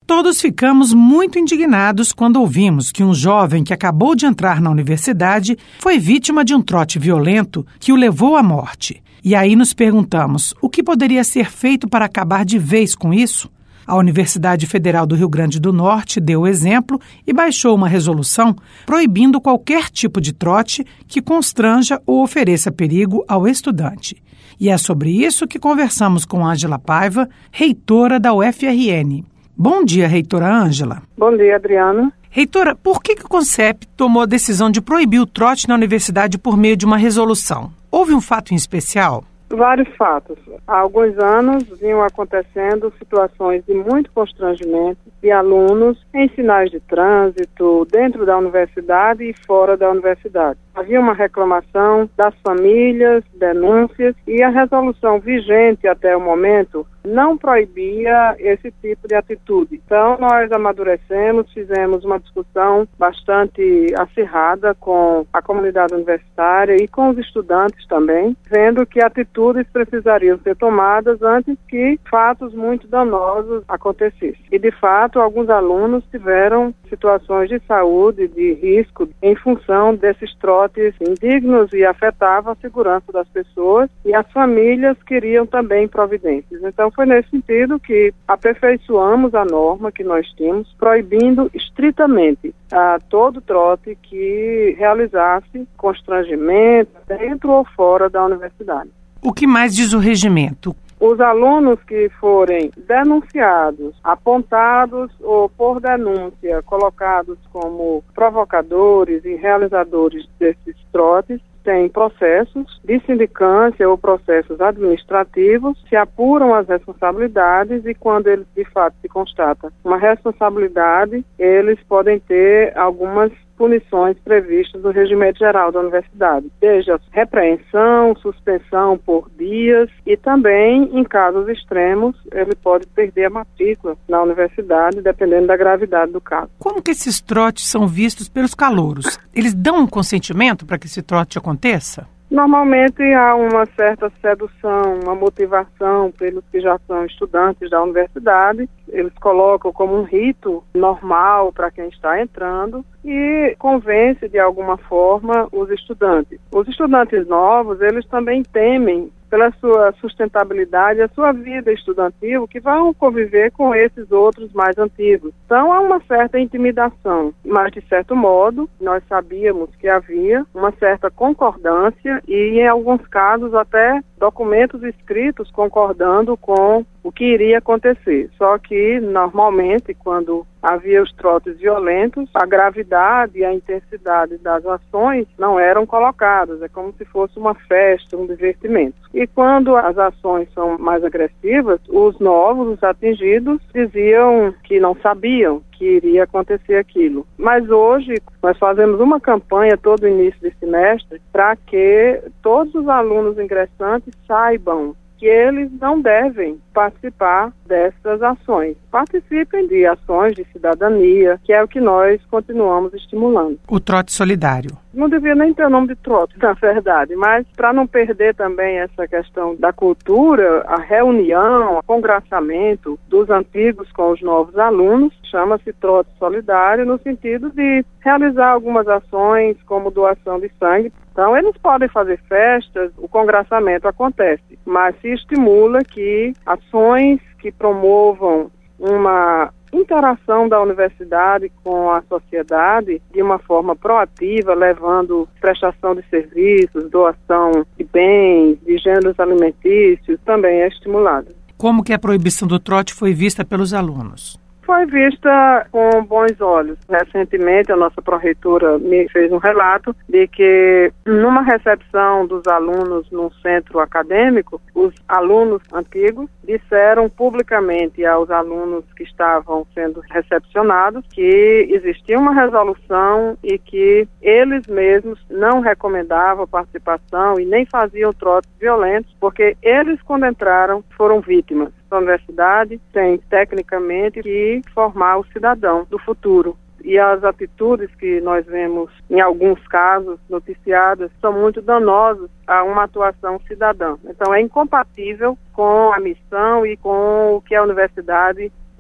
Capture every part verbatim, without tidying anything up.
Todos ficamos muito indignados quando ouvimos que um jovem que acabou de entrar na universidade foi vítima de um trote violento que o levou à morte. E aí nos perguntamos, o que poderia ser feito para acabar de vez com isso? A Universidade Federal do Rio Grande do Norte deu o exemplo e baixou uma resolução proibindo qualquer tipo de trote que constranja ou ofereça perigo ao estudante. E é sobre isso que conversamos com Ângela Paiva, reitora da U F R N. Bom dia, reitora Ângela. Bom dia, Adriana. Reitora, por que, que o CONCEP tomou a decisão de proibir o trote na universidade por meio de uma resolução? Houve um fato em especial? Vários fatos. Há alguns anos vinham acontecendo situações de muito constrangimento de alunos em sinais de trânsito, dentro da universidade e fora da universidade. Havia uma reclamação das famílias, denúncias, e a resolução vigente até o momento não proibia esse tipo de atitude. Então, nós amadurecemos, fizemos uma discussão bastante acirrada com a comunidade universitária e com os estudantes também, vendo que atitudes precisariam ser tomadas antes que fatos muito danosos acontecessem. E, de fato, alguns alunos tiveram situações de saúde, de risco, em função desses trotes indignos e afetavam a segurança das pessoas, e as famílias queriam também providências. Então, foi nesse sentido que aperfeiçoamos a norma que nós tínhamos, proibindo estritamente a todo trote que realizasse constrangimento dentro ou fora da universidade. O que mais diz o regimento? Os alunos que forem denunciados, apontados ou por denúncia colocados como provocadores e realizadores desses trotes, têm processos de sindicância ou processos administrativos, se apuram as responsabilidades e quando eles de fato se constata uma responsabilidade, eles podem ter algumas punições previstas no regimento geral da universidade, desde a repreensão, suspensão por dias e também, em casos extremos, ele pode perder a matrícula na universidade, dependendo da gravidade do caso. Como que esses trotes são vistos pelos calouros? Eles dão um consentimento para que esse trote aconteça? Normalmente há uma certa sedução, uma motivação pelos que já são estudantes da universidade. Eles colocam como um rito normal para quem está entrando e convence de alguma forma os estudantes. Os estudantes novos, eles também temem pela sua sustentabilidade, a sua vida estudantil, que vão conviver com esses outros mais antigos. Então, há uma certa intimidação, mas, de certo modo, nós sabíamos que havia uma certa concordância e, em alguns casos, até documentos escritos concordando com o que iria acontecer. Só que, normalmente, quando havia os trotes violentos, a gravidade e a intensidade das ações não eram colocadas. É como se fosse uma festa, um divertimento. E quando as ações são mais agressivas, os novos, os atingidos, diziam que não sabiam que iria acontecer aquilo. Mas hoje, nós fazemos uma campanha todo início de semestre para que todos os alunos ingressantes saibam que eles não devem participar dessas ações. Participem de ações de cidadania, que é o que nós continuamos estimulando. O trote solidário. Não devia nem ter o nome de trote, na verdade, mas para não perder também essa questão da cultura, a reunião, o congraçamento dos antigos com os novos alunos, chama-se trote solidário no sentido de realizar algumas ações como doação de sangue. Então, eles podem fazer festas, o congraçamento acontece, mas se estimula que ações que promovam uma interação da universidade com a sociedade de uma forma proativa, levando prestação de serviços, doação de bens, de gêneros alimentícios, também é estimulado. Como que a proibição do trote foi vista pelos alunos? Foi vista com bons olhos. Recentemente, a nossa pró-reitora me fez um relato de que, numa recepção dos alunos num centro acadêmico, os alunos antigos disseram publicamente aos alunos que estavam sendo recepcionados que existia uma resolução e que eles mesmos não recomendavam participação e nem faziam trotes violentos, porque eles, quando entraram, foram vítimas. A universidade tem, tecnicamente, que formar o cidadão do futuro. E as atitudes que nós vemos, em alguns casos, noticiadas, são muito danosas a uma atuação cidadã. Então, é incompatível com a missão e com o que a universidade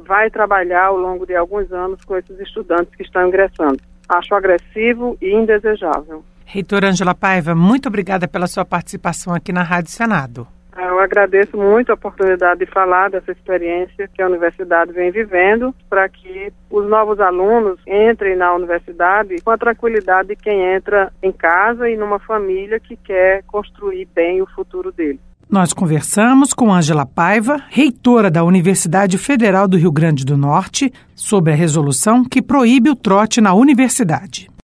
vai trabalhar ao longo de alguns anos com esses estudantes que estão ingressando. Acho agressivo e indesejável. Reitora Ângela Paiva, muito obrigada pela sua participação aqui na Rádio Senado. Eu agradeço muito a oportunidade de falar dessa experiência que a universidade vem vivendo, para que os novos alunos entrem na universidade com a tranquilidade de quem entra em casa e numa família que quer construir bem o futuro dele. Nós conversamos com Ângela Paiva, reitora da Universidade Federal do Rio Grande do Norte, sobre a resolução que proíbe o trote na universidade.